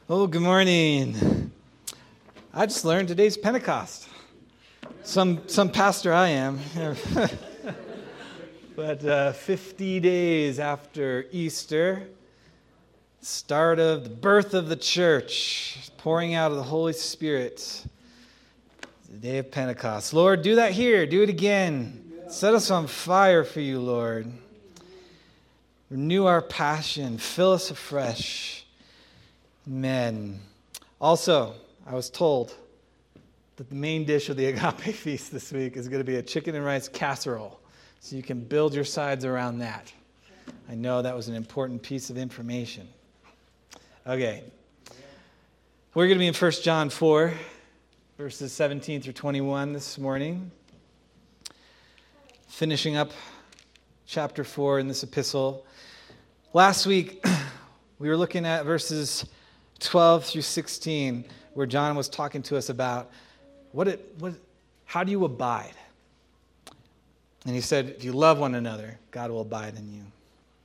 Oh, good morning. I just learned today's Pentecost. Some pastor I am. But 50 days after Easter, start of the birth of the church, pouring out of the Holy Spirit, the day of Pentecost. Lord, do that here. Do it again. Set us on fire for you, Lord. Renew our passion. Fill us afresh. Amen. Also, I was told that the main dish of the Agape Feast this week is going to be a chicken and rice casserole. So you can build your sides around that. I know that was an important piece of information. Okay. We're going to be in 1 John 4, verses 17 through 21 this morning. Finishing up chapter 4 in this epistle. Last week, we were looking at verses 12 through 16, where John was talking to us about how do you abide? And he said, if you love one another, God will abide in you.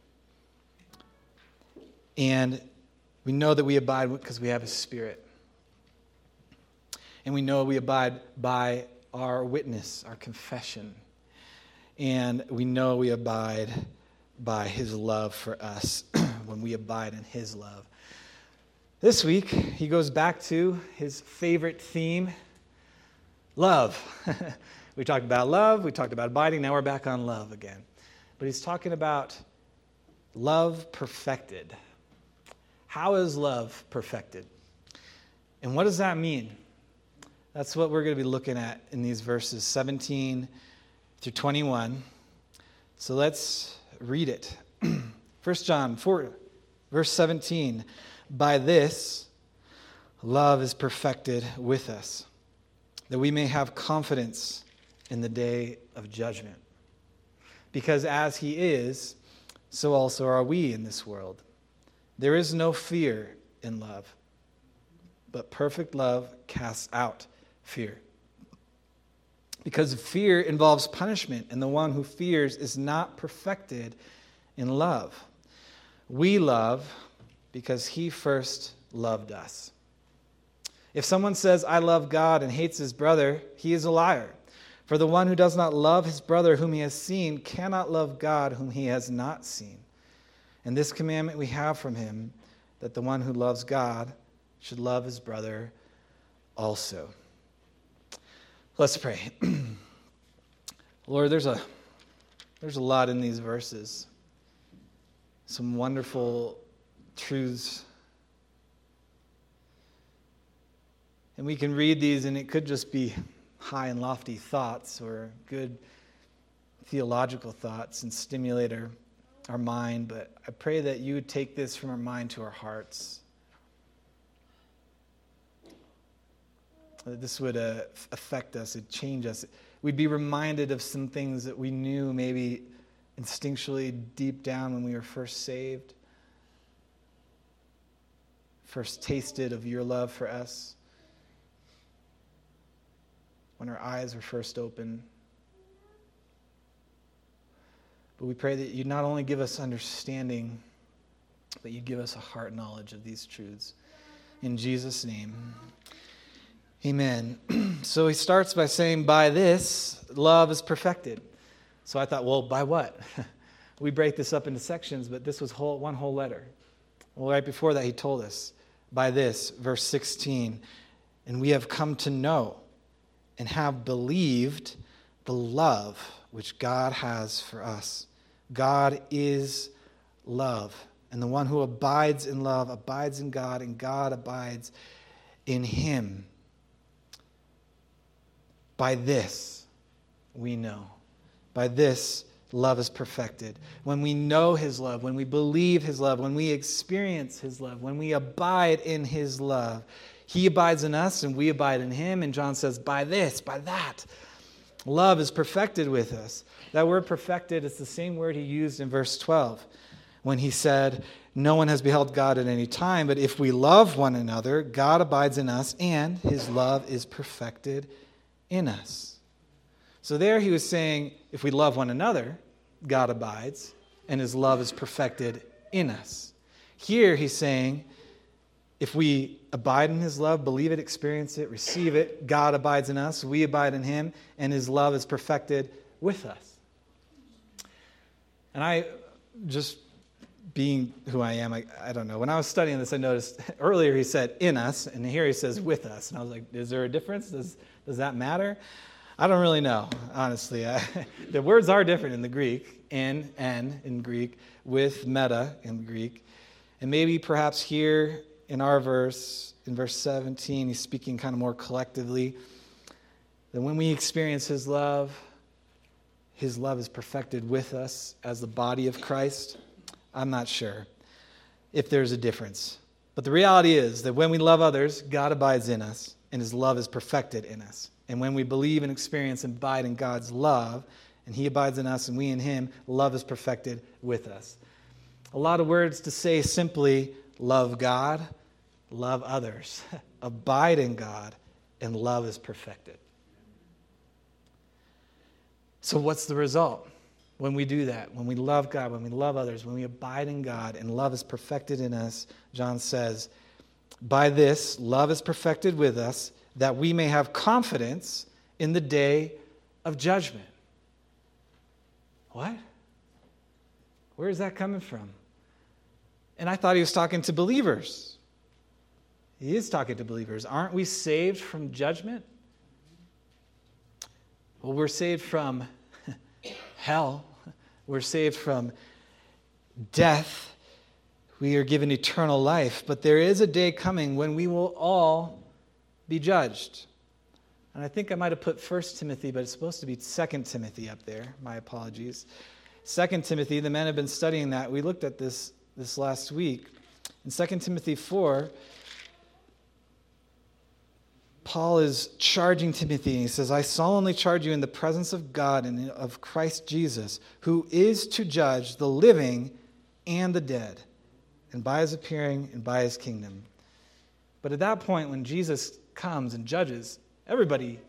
And we know that we abide because we have His Spirit. And we know we abide by our witness, our confession. And we know we abide by His love for us when we abide in His love. This week, he goes back to his favorite theme, love. We talked about love, we talked about abiding, now we're back on love again. But he's talking about love perfected. How is love perfected? And what does that mean? That's what we're going to be looking at in these verses 17 through 21. So let's read it. 1 John 4, verse 17. By this, love is perfected with us, that we may have confidence in the day of judgment. Because as He is, so also are we in this world. There is no fear in love, but perfect love casts out fear. Because fear involves punishment, and the one who fears is not perfected in love. We love because He first loved us. If someone says, I love God, and hates his brother, he is a liar. For the one who does not love his brother whom he has seen cannot love God whom he has not seen. And this commandment we have from Him, that the one who loves God should love his brother also. Let's pray. Lord, there's a lot in these verses. Some wonderful truths. And we can read these and it could just be high and lofty thoughts or good theological thoughts and stimulate our mind. But I pray that you would take this from our mind to our hearts. That this would affect us, it'd change us. We'd be reminded of some things that we knew maybe instinctually deep down when we were first saved. First tasted of your love for us. When our eyes were first opened. But we pray that you not only give us understanding, but you give us a heart knowledge of these truths. In Jesus' name, amen. So he starts by saying, by this, love is perfected. So I thought, well, by what? We break this up into sections, but this was one whole letter. Well, right before that, he told us, by this, verse 16, and we have come to know and have believed the love which God has for us. God is love, and the one who abides in love abides in God, and God abides in him. By this, we know. By this, love is perfected. When we know His love, when we believe His love, when we experience His love, when we abide in His love, He abides in us and we abide in Him. And John says, by this, by that, love is perfected with us. That word perfected is the same word he used in verse 12 when he said, no one has beheld God at any time, but if we love one another, God abides in us and His love is perfected in us. So there he was saying, if we love one another, God abides, and His love is perfected in us. Here he's saying, If we abide in his love, believe it, experience it, receive it, God abides in us, we abide in him, and his love is perfected with us. And I, just being who I am, I don't know. When I was studying this, I noticed earlier he said in us, and here he says with us. And I was like, is there a difference? Does that matter? I don't really know, honestly. The words are different in the Greek, in, and in Greek, with, meta in Greek. And maybe perhaps here in our verse, in verse 17, he's speaking kind of more collectively. That when we experience his love is perfected with us as the body of Christ. I'm not sure if there's a difference. But the reality is that when we love others, God abides in us, and his love is perfected in us. And when we believe and experience and abide in God's love, and he abides in us and we in him, love is perfected with us. A lot of words to say simply: love God, love others, abide in God, and love is perfected. So what's the result when we do that? When we love God, when we love others, when we abide in God, and love is perfected in us, John says, by this, love is perfected with us, that we may have confidence in the day of judgment. What? Where is that coming from? And I thought he was talking to believers. He is talking to believers. Aren't we saved from judgment? Well, we're saved from hell. We're saved from death. We are given eternal life. But there is a day coming when we will all be judged. And I think I might have put 1 Timothy, but it's supposed to be 2 Timothy up there. My apologies. 2 Timothy, the men have been studying that. We looked at this last week. In 2 Timothy 4, Paul is charging Timothy, and he says, I solemnly charge you in the presence of God and of Christ Jesus, who is to judge the living and the dead, and by his appearing and by his kingdom. But at that point, when Jesus comes and judges, everybody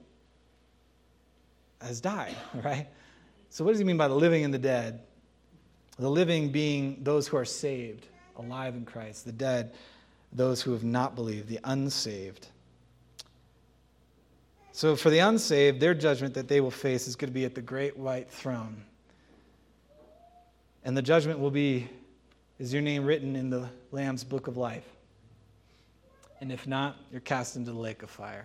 has died, right? So what does he mean by the living and the dead? The living being those who are saved, alive in Christ. The dead, those who have not believed, the unsaved. So for the unsaved, their judgment that they will face is going to be at the great white throne. And the judgment will be, is your name written in the Lamb's book of life? And if not, you're cast into the lake of fire.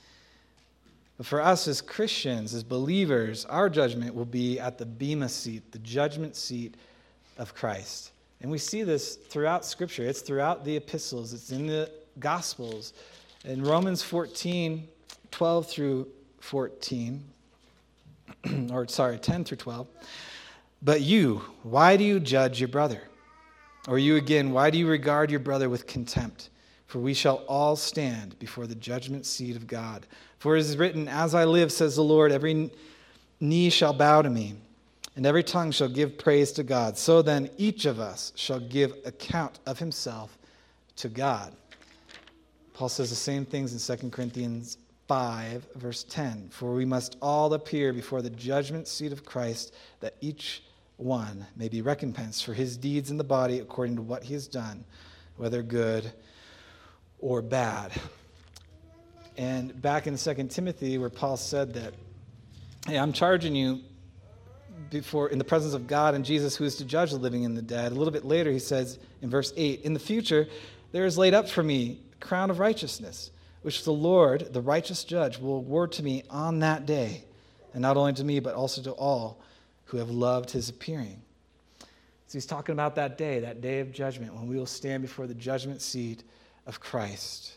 But for us as Christians, as believers, our judgment will be at the bema seat, the judgment seat of Christ. And we see this throughout Scripture. It's throughout the epistles. It's in the Gospels. In Romans 14, 12 through 14, 10 through 12. But you, why do you judge your brother? Or you again, why do you regard your brother with contempt? For we shall all stand before the judgment seat of God. For it is written, as I live, says the Lord, every knee shall bow to me, and every tongue shall give praise to God. So then each of us shall give account of himself to God. Paul says the same things in 2 Corinthians 5, verse 10. For we must all appear before the judgment seat of Christ, that each one may be recompensed for his deeds in the body according to what he has done, whether good or bad. And back in 2 Timothy, where Paul said that, hey, I'm charging you before in the presence of God and Jesus, who is to judge the living and the dead. A little bit later, he says in verse 8, in the future, there is laid up for me a crown of righteousness, which the Lord, the righteous judge, will award to me on that day, and not only to me, but also to all who have loved his appearing. So he's talking about that day of judgment, when we will stand before the judgment seat of Christ.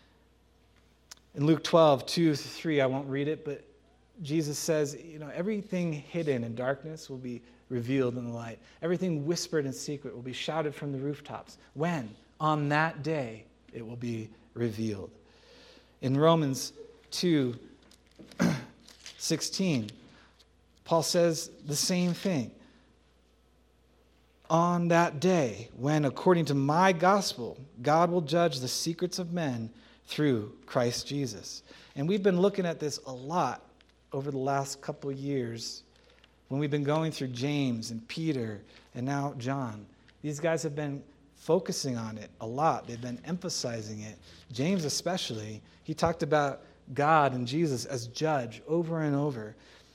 In Luke 12, 2-3, I won't read it, but Jesus says, everything hidden in darkness will be revealed in the light. Everything whispered in secret will be shouted from the rooftops. When? On that day, it will be revealed. In Romans 2:16, Paul says the same thing. On that day, when, according to my gospel, God will judge the secrets of men through Christ Jesus. And we've been looking at this a lot over the last couple of years when we've been going through James and Peter and now John. These guys have been focusing on it a lot. They've been emphasizing it. James especially, he talked about God and Jesus as judge over and over.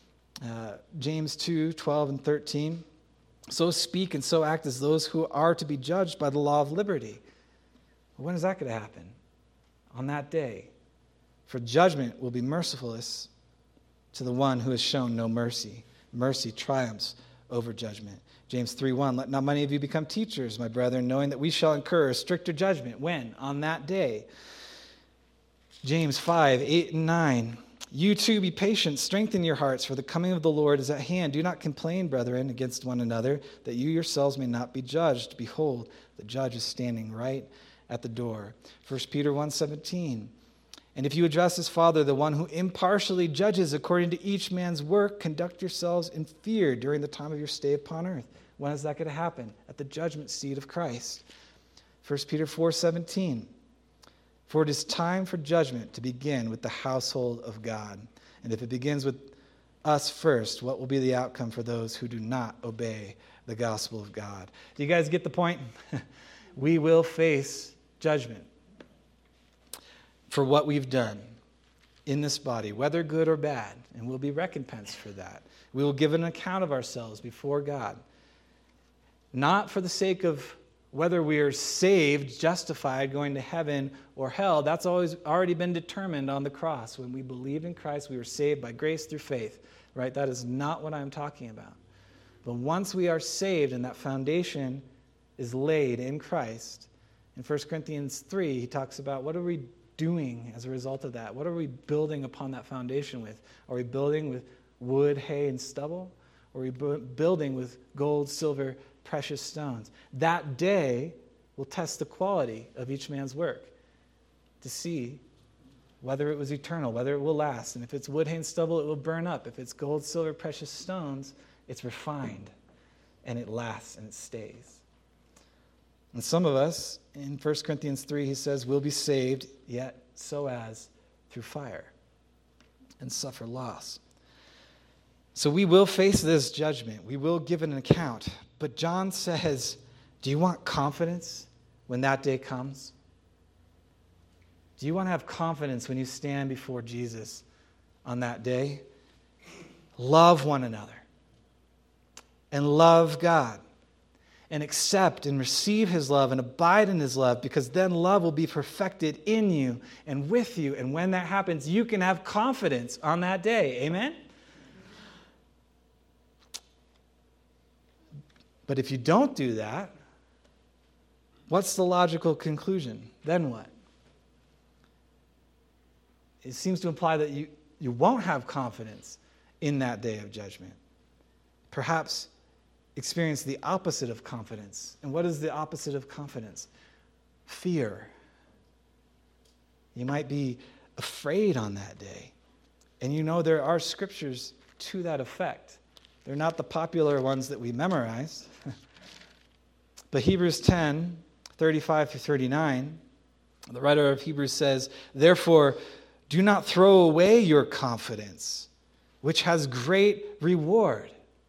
James 2:12 and 13. So speak and so act as those who are to be judged by the law of liberty. When is that going to happen? On that day. For judgment will be merciless to the one who has shown no mercy. Mercy triumphs over judgment. James 3:1, let not many of you become teachers, my brethren, knowing that we shall incur a stricter judgment. When? On that day. James 5:8 and 9, you too be patient, strengthen your hearts, for the coming of the Lord is at hand. Do not complain, brethren, against one another, that you yourselves may not be judged. Behold, the judge is standing right at the door. 1 Peter 1:17, and if you address as Father, the one who impartially judges according to each man's work, conduct yourselves in fear during the time of your stay upon earth. When is that going to happen? At the judgment seat of Christ. 1 Peter 4:17, for it is time for judgment to begin with the household of God. And if it begins with us first, what will be the outcome for those who do not obey the gospel of God? Do you guys get the point? We will face judgment for what we've done in this body, whether good or bad, and we'll be recompensed for that. We will give an account of ourselves before God, not for the sake of whether we are saved, justified, going to heaven or hell. That's always already been determined on the cross. When we believe in Christ, we were saved by grace through faith, right? That is not what I'm talking about. But once we are saved and that foundation is laid in Christ, in 1 Corinthians 3, he talks about what are we doing as a result of that? What are we building upon that foundation with? Are we building with wood, hay, and stubble? Or are we building with gold, silver, precious stones? That day will test the quality of each man's work to see whether it was eternal, whether it will last. And if it's wood, hay, and stubble, it will burn up. If it's gold, silver, precious stones, it's refined and it lasts and it stays. And some of us, in 1 Corinthians 3, he says, will be saved, yet so as through fire and suffer loss. So we will face this judgment. We will give an account. But John says, do you want confidence when that day comes? Do you want to have confidence when you stand before Jesus on that day? Love one another and love God and accept and receive his love and abide in his love, because then love will be perfected in you and with you. And when that happens, you can have confidence on that day. Amen? But if you don't do that, what's the logical conclusion? Then what? It seems to imply that you won't have confidence in that day of judgment. Perhaps experience the opposite of confidence. And what is the opposite of confidence? Fear. You might be afraid on that day. And you know there are scriptures to that effect. They're not the popular ones that we memorize. But Hebrews 10, 35 through 39, the writer of Hebrews says, therefore, do not throw away your confidence, which has great reward.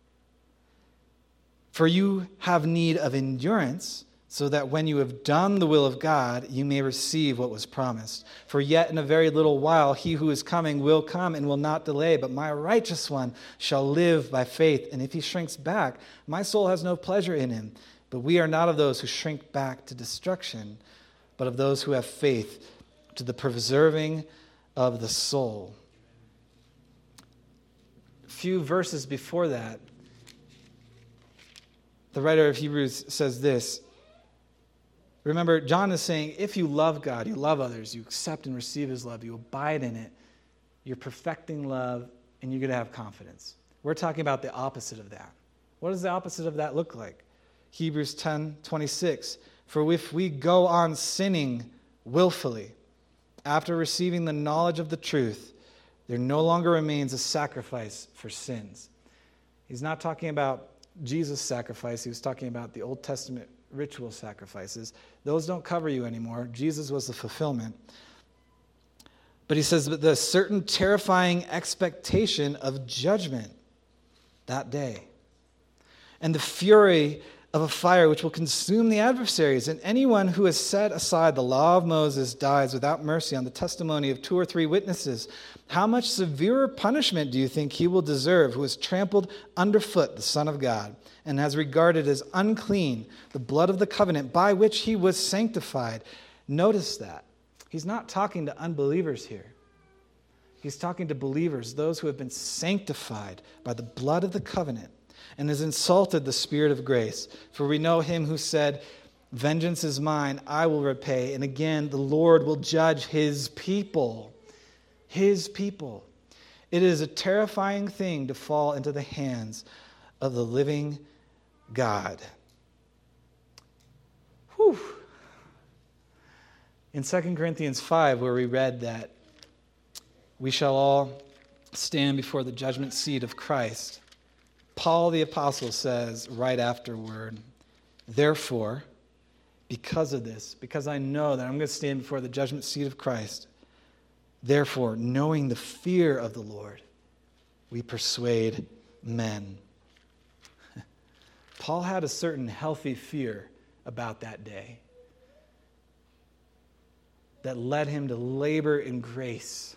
For you have need of endurance, so that when you have done the will of God, you may receive what was promised. For yet in a very little while, he who is coming will come and will not delay, but my righteous one shall live by faith. And if he shrinks back, my soul has no pleasure in him. But we are not of those who shrink back to destruction, but of those who have faith to the preserving of the soul. A few verses before that, the writer of Hebrews says this. Remember, John is saying, if you love God, you love others, you accept and receive his love, you abide in it, you're perfecting love, and you're going to have confidence. We're talking about the opposite of that. What does the opposite of that look like? Hebrews 10:26. For if we go on sinning willfully, after receiving the knowledge of the truth, there no longer remains a sacrifice for sins. He's not talking about Jesus' sacrifice. He was talking about the Old Testament ritual sacrifices. Those don't cover you anymore. Jesus was the fulfillment. But he says, but the certain terrifying expectation of judgment that day, and the fury of a fire which will consume the adversaries. And anyone who has set aside the law of Moses dies without mercy on the testimony of 2 or 3 witnesses. How much severer punishment do you think he will deserve who has trampled underfoot the Son of God and has regarded as unclean the blood of the covenant by which he was sanctified? Notice that. He's not talking to unbelievers here. He's talking to believers, those who have been sanctified by the blood of the covenant, and has insulted the Spirit of grace. For we know him who said, vengeance is mine, I will repay. And again, the Lord will judge his people. His people. It is a terrifying thing to fall into the hands of the living God. Whew. In 2 Corinthians 5, where we read that we shall all stand before the judgment seat of Christ, Paul the Apostle says right afterward, therefore, because of this, because I know that I'm going to stand before the judgment seat of Christ, therefore, knowing the fear of the Lord, we persuade men. Paul had a certain healthy fear about that day that led him to labor in grace.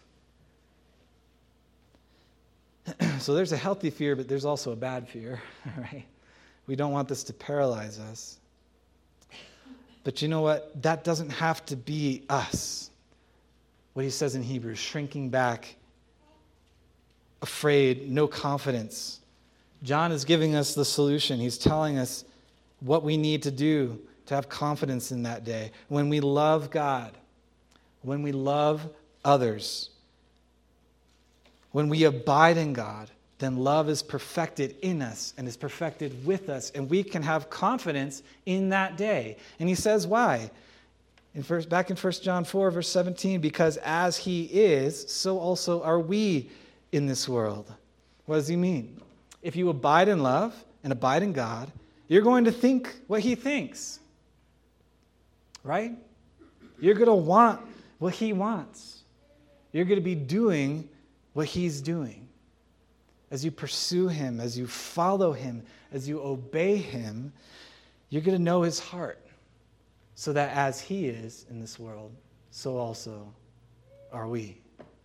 So there's a healthy fear, but there's also a bad fear, right? We don't want this to paralyze us. But you know what? That doesn't have to be us. What he says in Hebrews, shrinking back, afraid, no confidence. John is giving us the solution. He's telling us what we need to do to have confidence in that day. When we love God, when we love others, when we abide in God, then love is perfected in us and is perfected with us, and we can have confidence in that day. And he says why? Back in 1 John 4, verse 17, because as he is, so also are we in this world. What does he mean? If you abide in love and abide in God, you're going to think what he thinks. Right? You're going to want what he wants. You're going to be doing what he's doing. As you pursue him, as you follow him, as you obey him, you're going to know his heart. So that as he is in this world, so also are we.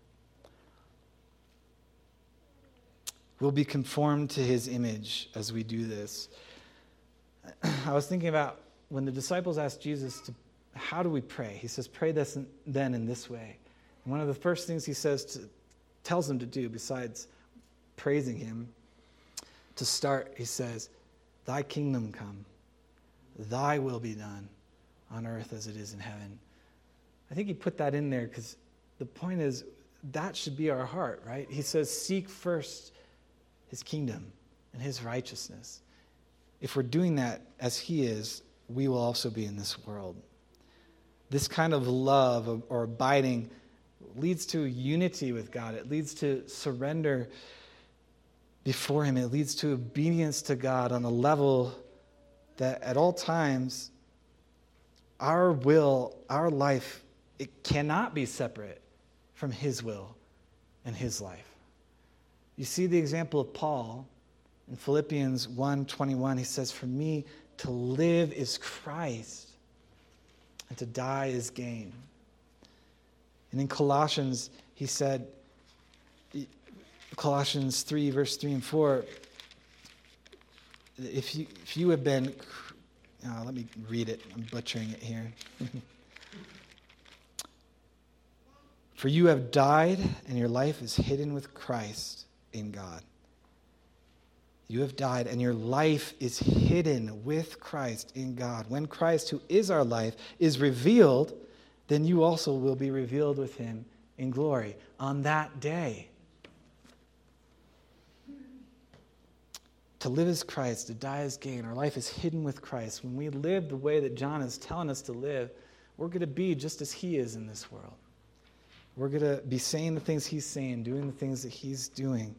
We'll be conformed to his image as we do this. I was thinking about when the disciples asked Jesus, how do we pray? He says, pray this and then in this way. And one of the first things he tells them to do, besides praising him, to start, he says, thy kingdom come, thy will be done on earth as it is in heaven. I think he put that in there because the point is that should be our heart, right? He says, seek first his kingdom and his righteousness. If we're doing that as he is, we will also be in this world. This kind of love or abiding leads to unity with God. It leads to surrender before him. It leads to obedience to God on a level that at all times our will, our life, it cannot be separate from his will and his life. You see the example of Paul in Philippians 1:21. He says, for me to live is Christ and to die is gain. And in Colossians, he said, Colossians 3, verse 3 and 4, if you have been... let me read it. I'm butchering it here. For you have died, and your life is hidden with Christ in God. You have died, and your life is hidden with Christ in God. When Christ, who is our life, is revealed, then you also will be revealed with him in glory on that day. To live as Christ, to die as gain. Our life is hidden with Christ. When we live the way that John is telling us to live, we're going to be just as he is in this world. We're going to be saying the things he's saying, doing the things that he's doing.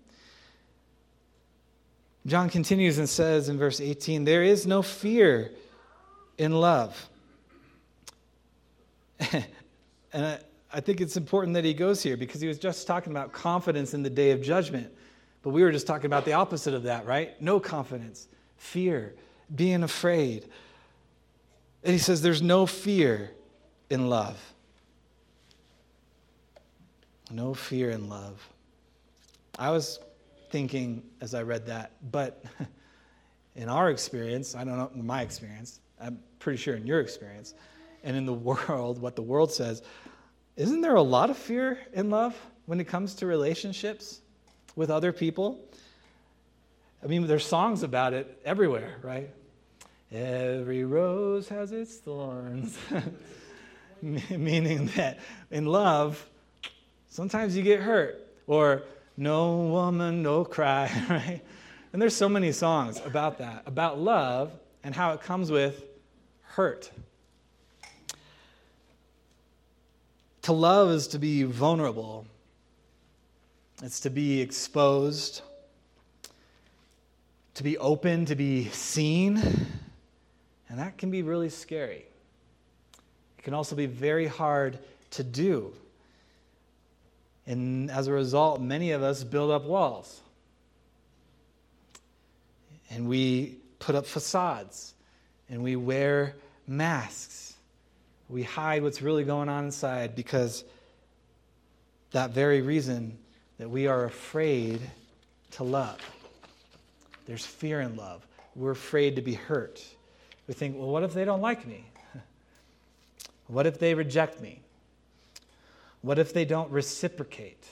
John continues and says in verse 18, there is no fear in love. And I think it's important that he goes here because he was just talking about confidence in the day of judgment. But we were just talking about the opposite of that, right? No confidence, fear, being afraid. And he says there's no fear in love. No fear in love. I was thinking as I read that, but in our experience, I don't know, in my experience, I'm pretty sure in your experience, and in the world, what the world says, isn't there a lot of fear in love when it comes to relationships with other people? I mean, there's songs about it everywhere, right? Every rose has its thorns. Meaning that in love, sometimes you get hurt. Or no woman, no cry, right? And there's so many songs about that, about love and how it comes with hurt. To love is to be vulnerable. It's to be exposed, to be open, to be seen. And that can be really scary. It can also be very hard to do. And as a result, many of us build up walls. And we put up facades. And we wear masks. We hide what's really going on inside because that very reason that we are afraid to love. There's fear in love. We're afraid to be hurt. We think, well, what if they don't like me? What if they reject me? What if they don't reciprocate?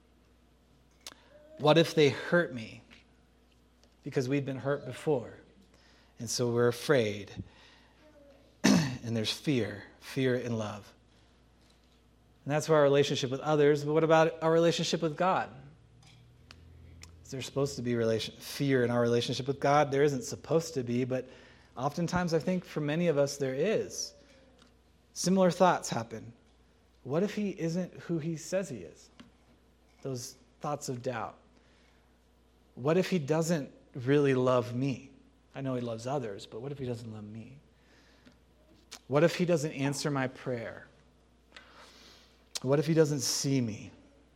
What if they hurt me? Because we've been hurt before. And so we're afraid. And there's fear in love. And that's for our relationship with others. But what about our relationship with God? Is there supposed to be fear in our relationship with God? There isn't supposed to be, but oftentimes I think for many of us there is. Similar thoughts happen. What if he isn't who he says he is? Those thoughts of doubt. What if he doesn't really love me? I know he loves others, but what if he doesn't love me? What if he doesn't answer my prayer? What if he doesn't see me?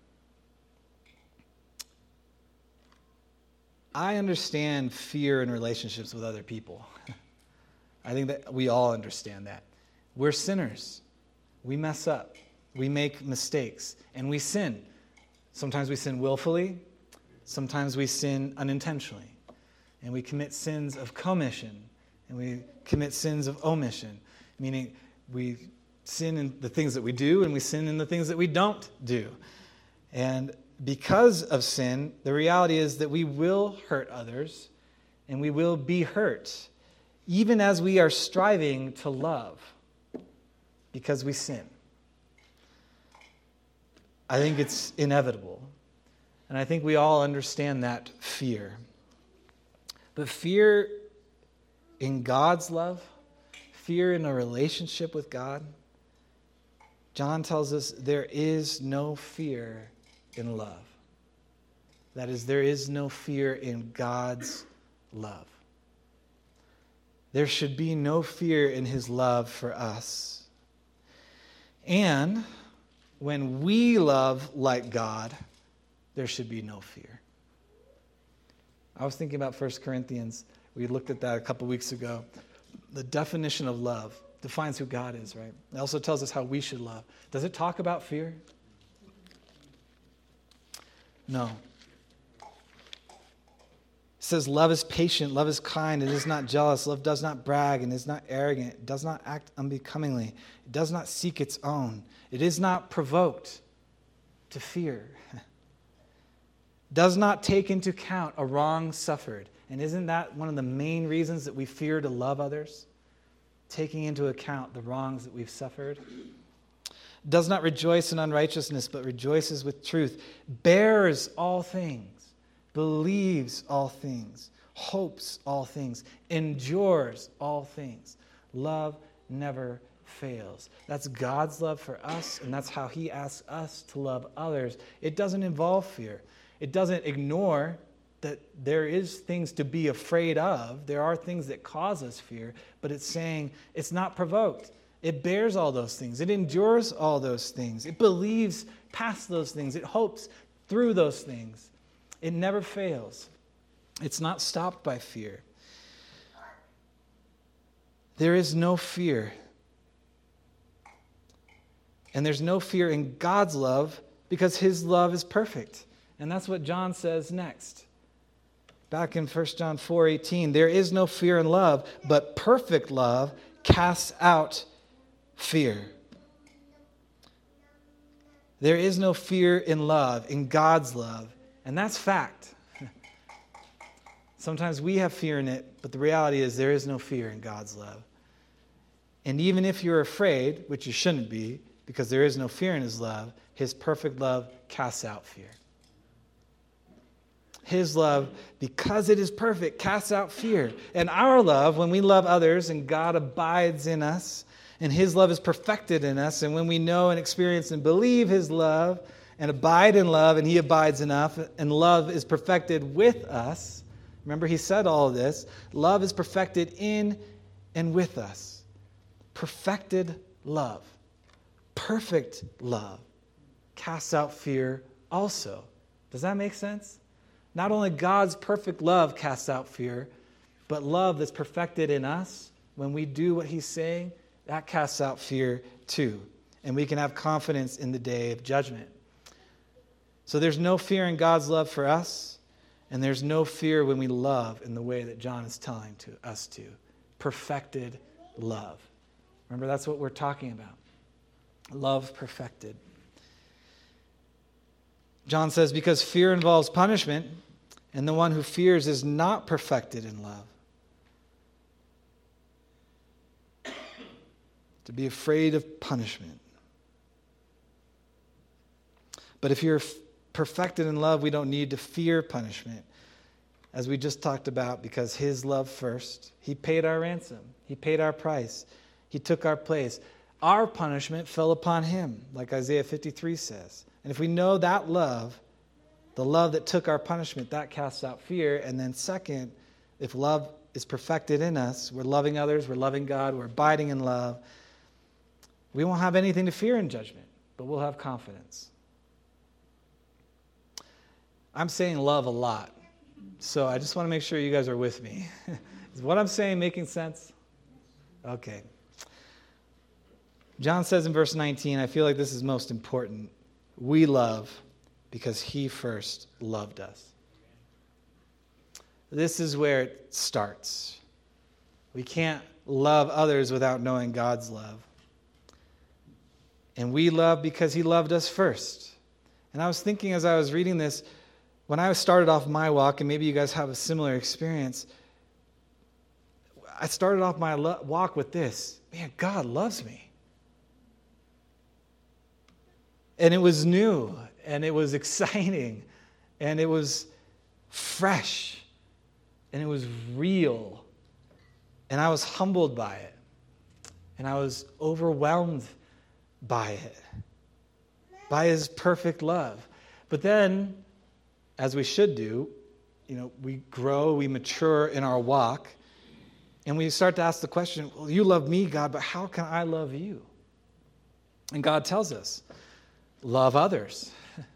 I understand fear in relationships with other people. I think that we all understand that. We're sinners. We mess up. We make mistakes. And we sin. Sometimes we sin willfully. Sometimes we sin unintentionally. And we commit sins of commission. And we commit sins of omission. Meaning we sin in the things that we do and we sin in the things that we don't do. And because of sin, the reality is that we will hurt others and we will be hurt, even as we are striving to love, because we sin. I think it's inevitable. And I think we all understand that fear. But fear in God's love, fear in a relationship with God, John tells us there is no fear in love. That is, there is no fear in God's love. There should be no fear in his love for us. And when we love like God, there should be no fear. I was thinking about 1 Corinthians. We looked at that a couple weeks ago. The definition of love defines who God is, right? It also tells us how we should love. Does it talk about fear? No. It says love is patient, love is kind, it is not jealous, love does not brag, and is not arrogant, it does not act unbecomingly, it does not seek its own, it is not provoked to fear, does not take into account a wrong suffered. And isn't that one of the main reasons that we fear to love others? Taking into account the wrongs that we've suffered. Does not rejoice in unrighteousness, but rejoices with truth. Bears all things. Believes all things. Hopes all things. Endures all things. Love never fails. That's God's love for us, and that's how he asks us to love others. It doesn't involve fear. It doesn't ignore that there is things to be afraid of. There are things that cause us fear, but it's saying it's not provoked. It bears all those things. It endures all those things. It believes past those things. It hopes through those things. It never fails. It's not stopped by fear. there is no fear. And there's no fear in God's love because his love is perfect. And that's what John says next. Back in 1 John 4:18, there is no fear in love, but perfect love casts out fear. There is no fear in love, in God's love. And that's fact. Sometimes we have fear in it, but the reality is there is no fear in God's love. And even if you're afraid, which you shouldn't be, because there is no fear in his love, his perfect love casts out fear. His love, because it is perfect, casts out fear. And our love, when we love others and God abides in us, and his love is perfected in us, and when we know and experience and believe his love and abide in love, and he abides in us, and love is perfected with us. Remember, he said all of this. Love is perfected in and with us. Perfected love. Perfect love casts out fear also. Does that make sense? Not only God's perfect love casts out fear, but love that's perfected in us, when we do what he's saying, that casts out fear too. And we can have confidence in the day of judgment. So there's no fear in God's love for us, and there's no fear when we love in the way that John is telling us to. Perfected love. Remember, that's what we're talking about. Love perfected. John says, because fear involves punishment, and the one who fears is not perfected in love. To be afraid of punishment. But if you're perfected in love, we don't need to fear punishment. As we just talked about, because his love first. He paid our ransom. He paid our price. He took our place. Our punishment fell upon him, like Isaiah 53 says. And if we know that love, the love that took our punishment, that casts out fear. And then second, if love is perfected in us, we're loving others, we're loving God, we're abiding in love, we won't have anything to fear in judgment, but we'll have confidence. I'm saying love a lot, so I just want to make sure you guys are with me. Is what I'm saying making sense? Okay. John says in verse 19, I feel like this is most important. We love because he first loved us. This is where it starts. We can't love others without knowing God's love. And we love because he loved us first. And I was thinking as I was reading this, when I started off my walk, and maybe you guys have a similar experience, I started off my walk with this. Man, God loves me. And it was new, and it was exciting, and it was fresh, and it was real. And I was humbled by it. And I was overwhelmed by it, by his perfect love. But then, as we should do, we grow, we mature in our walk, and we start to ask the question, well, you love me, God, but how can I love you? And God tells us, love others.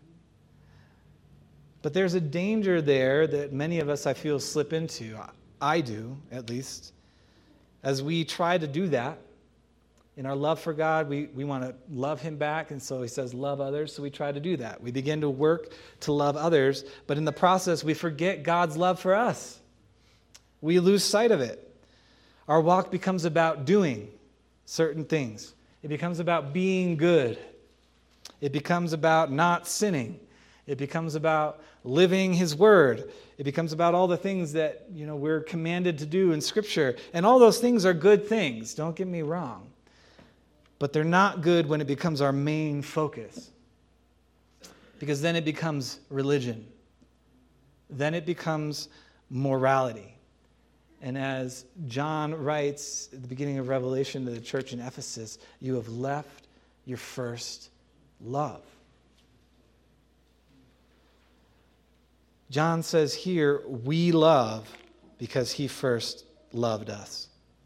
But there's a danger there that many of us, I feel, slip into. I do, at least. As we try to do that, in our love for God, we want to love him back, and so he says, love others, so we try to do that. We begin to work to love others, but in the process, we forget God's love for us. We lose sight of it. Our walk becomes about doing certain things. It becomes about being good. It becomes about not sinning. It becomes about living his word. It becomes about all the things that, we're commanded to do in Scripture. And all those things are good things, don't get me wrong. But they're not good when it becomes our main focus. Because then it becomes religion. Then it becomes morality. And as John writes at the beginning of Revelation to the church in Ephesus, you have left your first love. John says here, we love because he first loved us.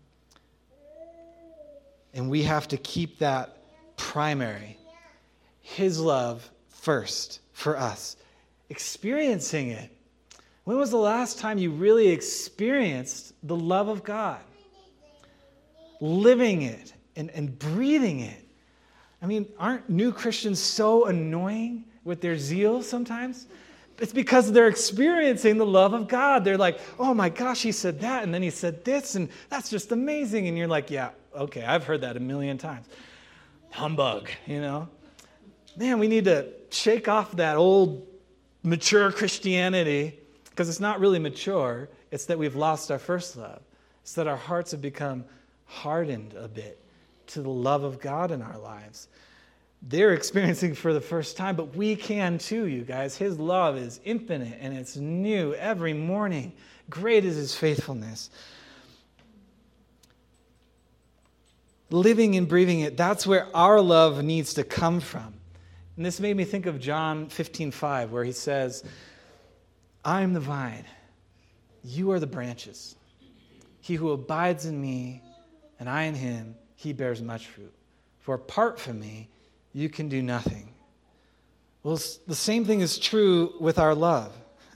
And we have to keep that primary. His love first for us. Experiencing it. When was the last time you really experienced the love of God? living it and breathing it. I mean, aren't new Christians so annoying with their zeal sometimes? It's because they're experiencing the love of God. They're like, oh my gosh, he said that, and then he said this, and that's just amazing. And you're like, yeah, okay, I've heard that a million times. Humbug, you know? Man, we need to shake off that old mature Christianity, because it's not really mature. It's that we've lost our first love. It's that our hearts have become hardened a bit to the love of God in our lives. They're experiencing for the first time, but we can too, you guys. His love is infinite and it's new every morning. Great is his faithfulness. Living and breathing it, that's where our love needs to come from. And this made me think of John 15:5, where he says, I am the vine, you are the branches. He who abides in me and I in him, he bears much fruit. For apart from me, you can do nothing. Well, the same thing is true with our love.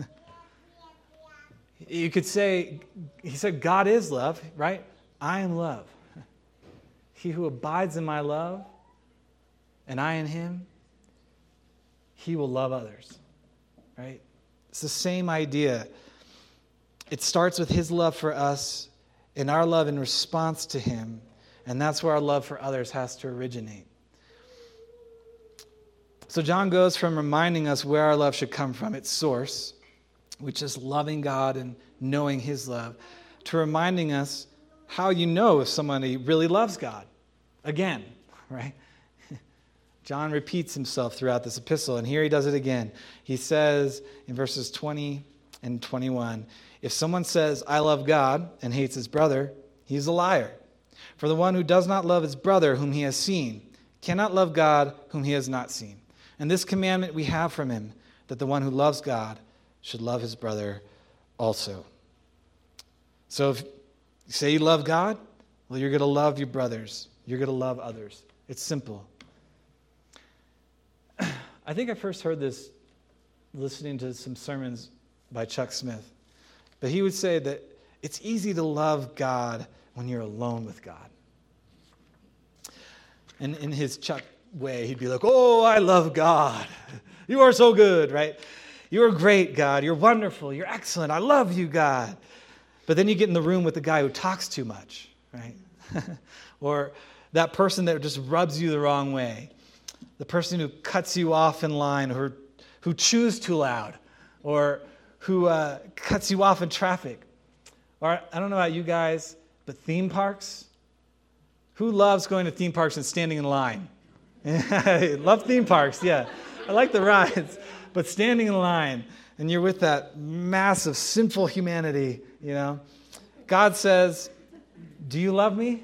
You could say, he said, God is love, right? I am love. He who abides in my love, and I in him, he will love others, right? It's the same idea. It starts with his love for us and our love in response to him, and that's where our love for others has to originate. So John goes from reminding us where our love should come from, its source, which is loving God and knowing his love, to reminding us how you know if somebody really loves God. Again, right? John repeats himself throughout this epistle, and here he does it again. He says in verses 20 and 21, if someone says, I love God, and hates his brother, he is a liar. For the one who does not love his brother whom he has seen cannot love God whom he has not seen. And this commandment we have from him, that the one who loves God should love his brother also. So if you say you love God, well, you're going to love your brothers. You're going to love others. It's simple. I think I first heard this listening to some sermons by Chuck Smith. But he would say that it's easy to love God when you're alone with God. And in his Chuck way, he'd be like, oh, I love God. You are so good, right? You're great, God. You're wonderful. You're excellent. I love you, God. But then you get in the room with the guy who talks too much, right? Or that person that just rubs you the wrong way. The person who cuts you off in line, or who chews too loud, or who cuts you off in traffic. Or I don't know about you guys, but theme parks. Who loves going to theme parks and standing in line? Love theme parks, yeah. I like the rides, but standing in line, and you're with that massive sinful humanity, you know. God says, do you love me?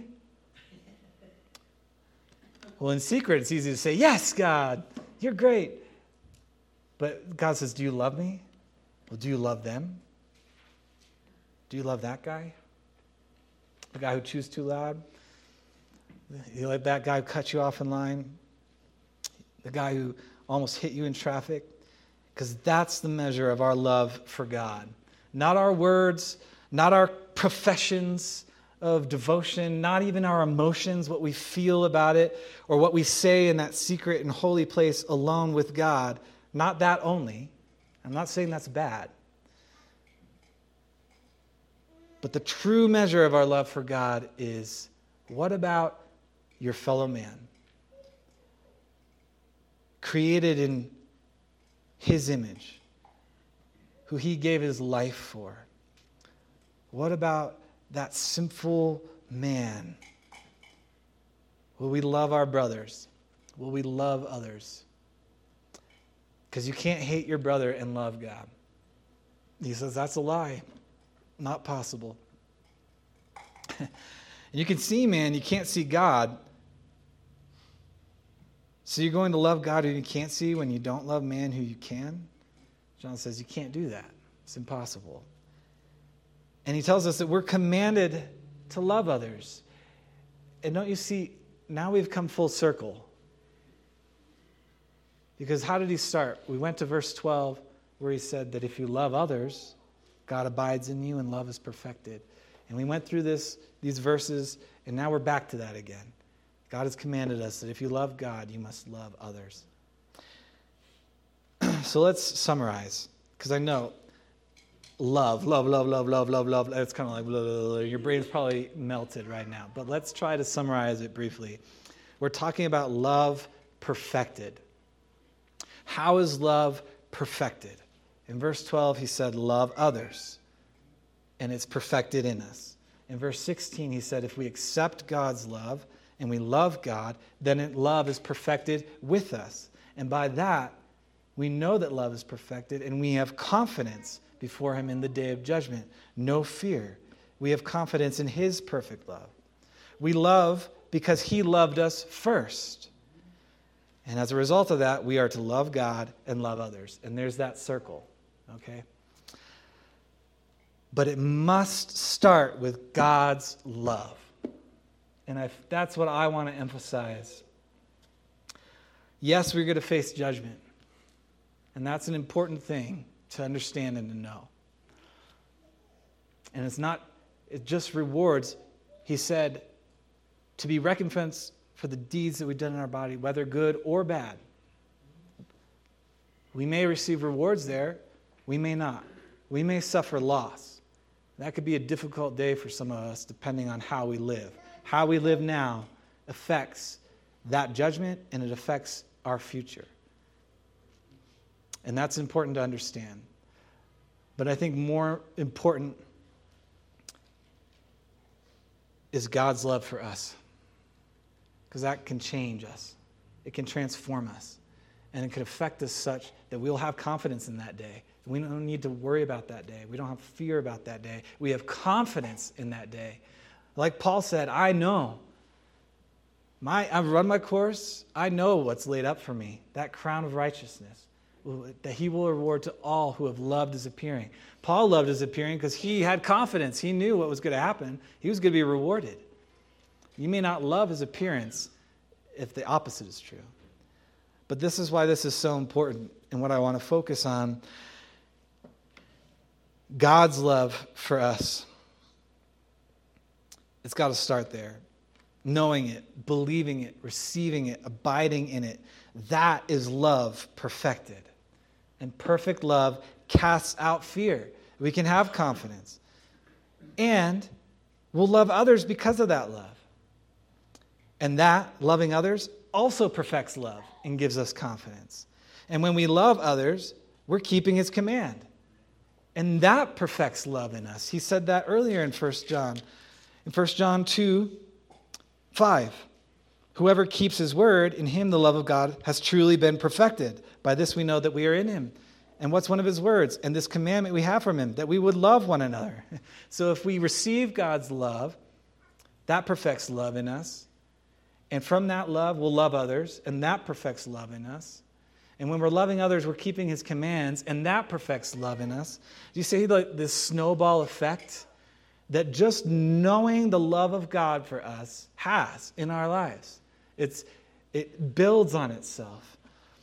Well, in secret, it's easy to say, yes, God, you're great. But God says, do you love me? Well, do you love them? Do you love that guy? The guy who chews too loud? You let that guy who cut you off in line? The guy who almost hit you in traffic? Because that's the measure of our love for God. Not our words, not our professions of devotion, not even our emotions, what we feel about it, or what we say in that secret and holy place alone with God. Not that only. I'm not saying that's bad. But the true measure of our love for God is, what about your fellow man? Created in his image, who he gave his life for. What about that sinful man? Will we love our brothers? Will we love others? Because you can't hate your brother and love God. He says that's a lie. Not possible. And you can see man, you can't see God. So you're going to love God who you can't see when you don't love man who you can? John says you can't do that. It's impossible. And he tells us that we're commanded to love others. And don't you see, now we've come full circle. Because how did he start? We went to verse 12 where he said that if you love others, God abides in you and love is perfected. And we went through these verses, and now we're back to that again. God has commanded us that if you love God, you must love others. So let's summarize, because I know love. It's kind of like blah, blah, blah. Your brain's probably melted right now. But let's try to summarize it briefly. We're talking about love perfected. How is love perfected? In verse 12, he said, love others. And it's perfected in us. In verse 16, he said, if we accept God's love and we love God, then love is perfected with us. And by that, we know that love is perfected, and we have confidence before him in the day of judgment. No fear. We have confidence in his perfect love. We love because he loved us first. And as a result of that, we are to love God and love others. And there's that circle, okay? But it must start with God's love. And that's what I want to emphasize. Yes, we're going to face judgment. And that's an important thing to understand and to know. And it just rewards. He said, to be recompensed for the deeds that we've done in our body, whether good or bad. We may receive rewards there. We may not. We may suffer loss. That could be a difficult day for some of us, depending on how we live. How we live now affects that judgment, and it affects our future. And that's important to understand. But I think more important is God's love for us. Because that can change us. It can transform us. And it can affect us such that we'll have confidence in that day. We don't need to worry about that day. We don't have fear about that day. We have confidence in that day. Like Paul said, I know. I've run my course. I know what's laid up for me. That crown of righteousness that he will reward to all who have loved his appearing. Paul loved his appearing because he had confidence. He knew what was going to happen. He was going to be rewarded. You may not love his appearance if the opposite is true. But this is why this is so important, and what I want to focus on. God's love for us. It's got to start there. Knowing it, believing it, receiving it, abiding in it. That is love perfected. And perfect love casts out fear. We can have confidence. And we'll love others because of that love. And that, loving others, also perfects love and gives us confidence. And when we love others, we're keeping his command. And that perfects love in us. He said that earlier in 1 John. In 1 John 2:5. Whoever keeps his word, in him the love of God has truly been perfected. By this we know that we are in him. And what's one of his words? And this commandment we have from him, that we would love one another. So if we receive God's love, that perfects love in us. And from that love, we'll love others, and that perfects love in us. And when we're loving others, we're keeping his commands, and that perfects love in us. Do you see this snowball effect that just knowing the love of God for us has in our lives? It builds on itself.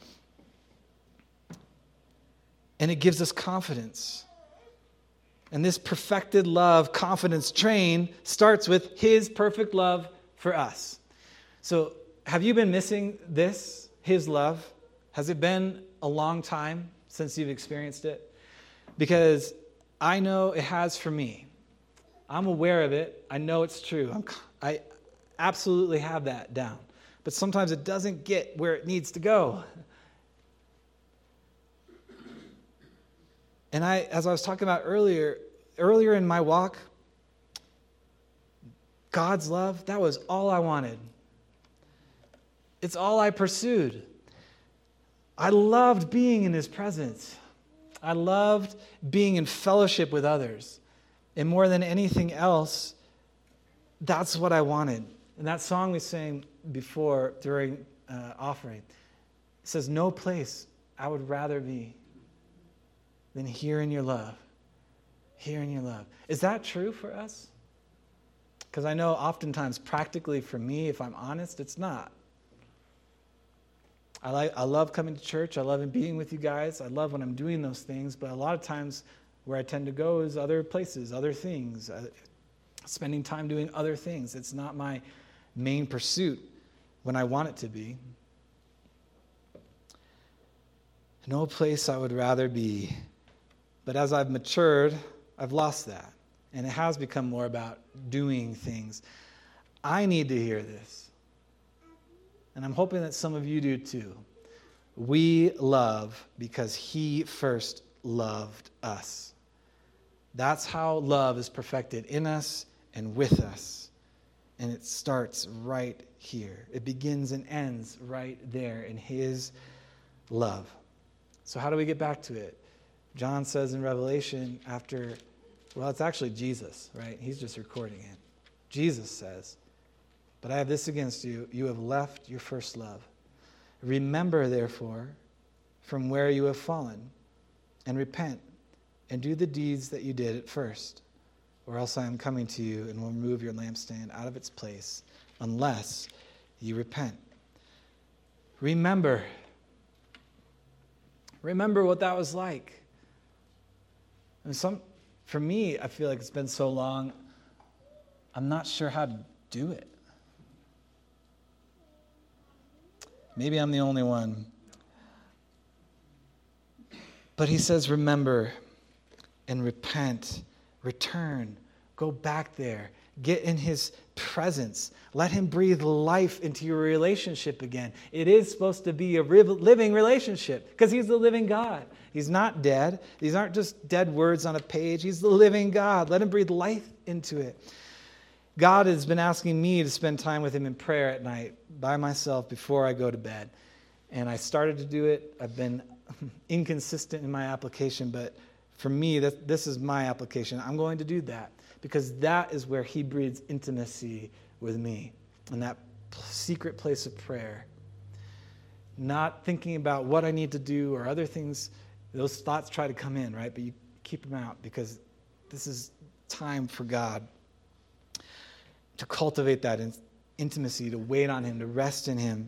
And it gives us confidence. And this perfected love, confidence train starts with his perfect love for us. So have you been missing this, his love? Has it been a long time since you've experienced it? Because I know it has for me. I'm aware of it. I know it's true. I absolutely have that down. But sometimes it doesn't get where it needs to go. And as I was talking about earlier in my walk, God's love, that was all I wanted. It's all I pursued. I loved being in his presence. I loved being in fellowship with others. And more than anything else, that's what I wanted. And that song we sang before during offering, it says, no place I would rather be than here in your love. Here in your love. Is that true for us? Because I know oftentimes practically for me, if I'm honest, it's not. I love coming to church. I love being with you guys. I love when I'm doing those things. But a lot of times where I tend to go is other places, other things. spending time doing other things. It's not my main pursuit when I want it to be. No place I would rather be. But as I've matured, I've lost that. And it has become more about doing things. I need to hear this. And I'm hoping that some of you do too. We love because he first loved us. That's how love is perfected in us and with us. And it starts right here. It begins and ends right there in his love. So how do we get back to it? John says in Revelation it's actually Jesus, right? He's just recording it. Jesus says, "But I have this against you, you have left your first love. Remember, therefore, from where you have fallen, and repent, and do the deeds that you did at first, or else I am coming to you and will remove your lampstand out of its place, unless you repent." Remember. Remember what that was like. And for me, I feel like it's been so long, I'm not sure how to do it. Maybe I'm the only one. But he says, remember and repent, return, go back there, get in his presence. Let him breathe life into your relationship again. It is supposed to be a living relationship because he's the living God. He's not dead. These aren't just dead words on a page. He's the living God. Let him breathe life into it. God has been asking me to spend time with him in prayer at night by myself before I go to bed. And I started to do it. I've been inconsistent in my application, but for me, this is my application. I'm going to do that because that is where he breathes intimacy with me in that secret place of prayer. Not thinking about what I need to do or other things. Those thoughts try to come in, right? But you keep them out because this is time for God to cultivate that intimacy, to wait on him, to rest in him.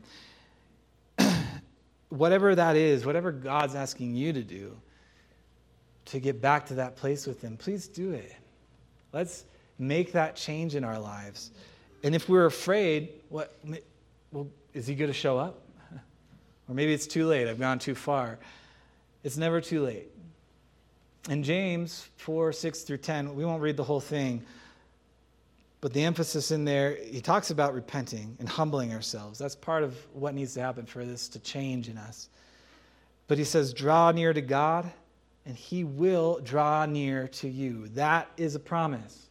Whatever that is, whatever God's asking you to do, to get back to that place with him, please do it. Let's make that change in our lives. And if we're afraid, is he going to show up? Or maybe it's too late, I've gone too far. It's never too late. In James 4:6-10, we won't read the whole thing, but the emphasis in there, he talks about repenting and humbling ourselves. That's part of what needs to happen for this to change in us. But he says, draw near to God, and he will draw near to you. That is a promise.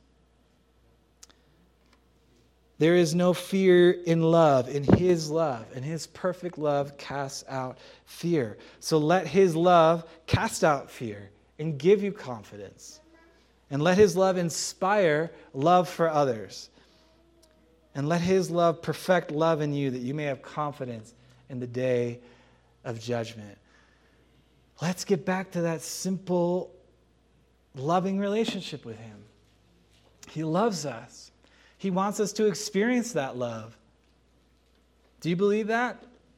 There is no fear in love, in his love, and his perfect love casts out fear. So let his love cast out fear and give you confidence. And let his love inspire love for others. And let his love perfect love in you that you may have confidence in the day of judgment. Let's get back to that simple, loving relationship with him. He loves us. He wants us to experience that love. Do you believe that?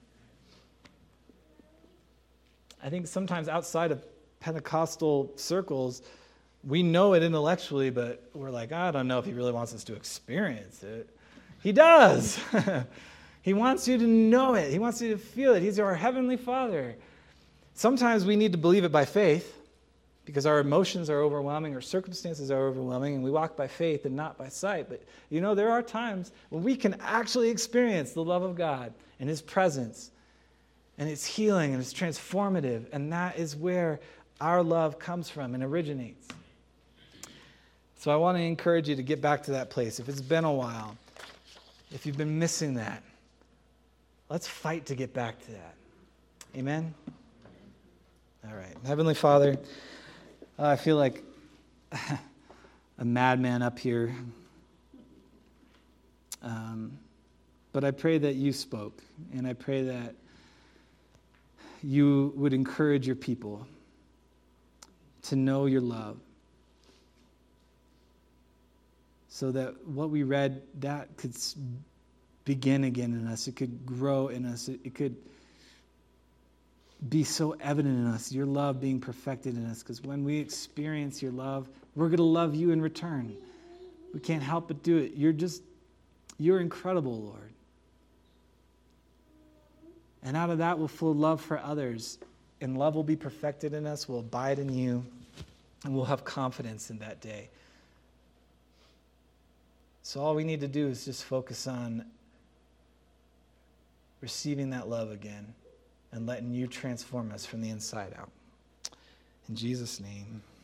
I think sometimes outside of Pentecostal circles, we know it intellectually, but we're like, I don't know if he really wants us to experience it. He does. He wants you to know it. He wants you to feel it. He's our heavenly Father. Sometimes we need to believe it by faith because our emotions are overwhelming, our circumstances are overwhelming, and we walk by faith and not by sight. But, there are times when we can actually experience the love of God and his presence, and it's healing and it's transformative, and that is where our love comes from and originates. So I want to encourage you to get back to that place. If it's been a while, if you've been missing that, let's fight to get back to that. Amen? All right. Heavenly Father, I feel like a madman up here. But I pray that you spoke, and I pray that you would encourage your people to know your love, so that what we read, that could begin again in us. It could grow in us. It could be so evident in us, your love being perfected in us. Because when we experience your love, we're going to love you in return. We can't help but do it. You're incredible, Lord. And out of that will flow love for others. And love will be perfected in us. We'll abide in you. And we'll have confidence in that day. So all we need to do is just focus on receiving that love again and letting you transform us from the inside out. In Jesus' name.